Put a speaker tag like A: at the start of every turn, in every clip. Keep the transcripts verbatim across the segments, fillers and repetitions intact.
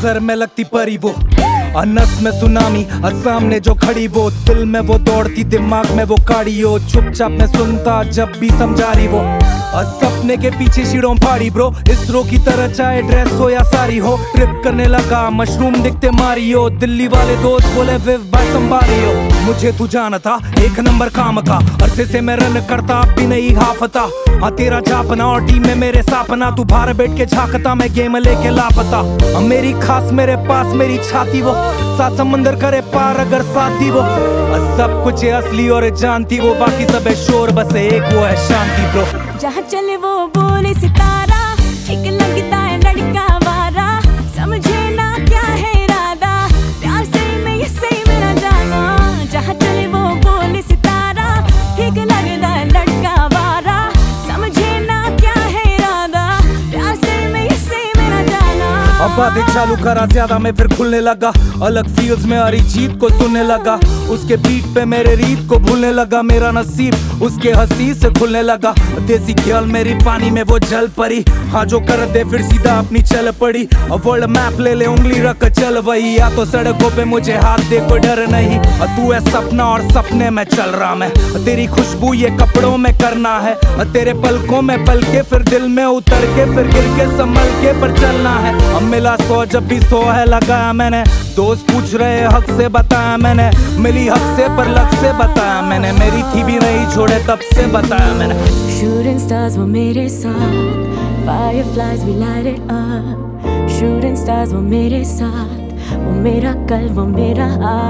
A: Sir में लगती परी वो, अनस में सुनामी, और सामने जो खड़ी वो, दिल में वो दौड़ती, दिमाग में वो काड़ी हो, चुपचाप में सुनता जब भी समझा रही वो, और सपने के पीछे शीड़ों फाड़ी ब्रो, इसरो की तरह चाहे ड्रेस हो या सारी हो, ट्रिप करने लगा मशरूम दिखते मारी हो, दिल्ली वाले दोस्त बोले विव भाई संभारी हो, मुझे तू जाना था एक नंबर काम का, अरसे से मैं रन करता अब भी नहीं हाफता, हाँ तेरा झापना और टीम में मेरे सापना, तू बाहर बैठ के झांकता मैं गेम लेके लापता, अब मेरी खास मेरे पास मेरी छाती वो, सात समंदर करे पार अगर साथी वो, सब कुछ है असली और जानती वो, बाकी सब है शोर बस एक वो है शांति ब्रो।
B: जहाँ चले वो बोले सितारा, ठीक लगता है लड़का वारा, समझे ना क्या है इरादा, प्यार से मैं ये सही मेरा जाना, जहाँ चले वो बोले सितारा, ठीक लगता है लड़का वारा, समझे ना क्या है इरादा, प्यार से मैं ये सही मेरा जाना।
A: अब बातें चालू करा ज्यादा मैं फिर खुलने लगा, अलग फील्ड्स में अरिजीत को सुनने लगा, उसके बीट पे मेरे रीत को भूलने लगा, मेरा नसीब उसके हंसी से खुलने लगा, देसी ख्याल मेरी पानी में वो जल पड़ी, हाँ जो कर दे फिर सीधा अपनी चल पड़ी, अब वर्ल्ड मैप ले ले उंगली रख चल वही, या तो सड़कों पे मुझे हाथ दे कोई डर नहीं, तू है सपना और सपने में चल रहा मैं, तेरी खुशबू ये कपड़ों में करना है, तेरे पलकों में पल के फिर दिल में उतर के फिर गिर के संभल के पर चलना है, अब मिला सौ जब भी सौ है लगाया मैंने, दोस्त पूछ रहे हक से बताया मैंने, मिली हक से पर लक से बताया मैंने, मेरी थी भी नहीं छोड़े तब से बताया मैंने।
B: Shooting stars वो मेरे साथ, fireflies we light it up, shooting stars वो मेरे साथ, वो मेरा कल वो मेरा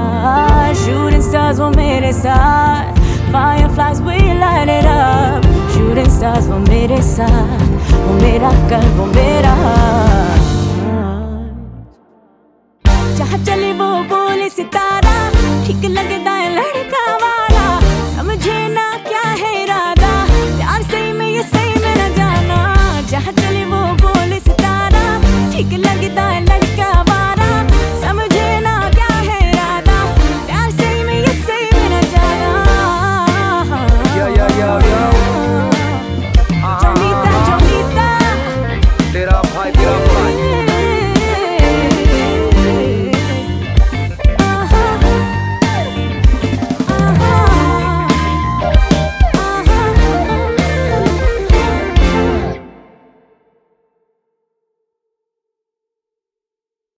B: आज, shooting stars वो मेरे साथ, fireflies we light it up, shooting stars वो मेरे साथ, वो मेरा कल वो मेरा आज, जहाँ चले वो बोले सितारा।